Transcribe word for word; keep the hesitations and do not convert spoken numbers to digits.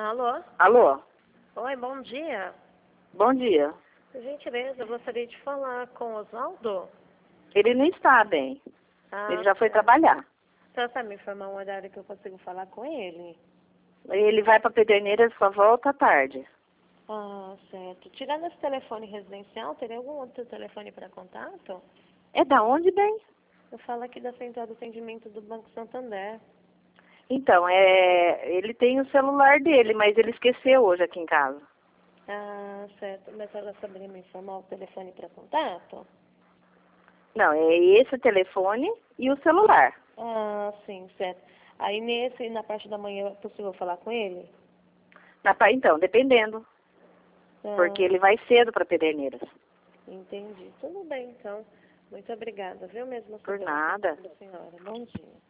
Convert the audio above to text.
Alô? Alô? Oi, bom dia. Bom dia. Por gentileza, eu gostaria de falar com o Oswaldo. Ele não está bem. Ah, Ele já foi certo. trabalhar. Então, sabe me informar um horário que eu consigo falar com ele? Ele vai para Pederneiras, só volta à tarde. Ah, certo. Tirando esse telefone residencial, teria algum outro telefone para contato? É da onde, bem? Eu falo aqui da Central de Atendimento do Banco Santander. Então, é, ele tem o celular dele, mas ele esqueceu hoje aqui em casa. Ah, certo. Mas ela saberia me informar o telefone para contato? Não, é esse telefone e o celular. Ah, sim, certo. Aí nesse, na parte da manhã, é possível falar com ele? Na pa- Então, dependendo, porque Ah, ele vai cedo para Pederneiras. entendi. Tudo bem, então. Muito obrigada, viu mesmo? Por nada. Senhora. Bom dia.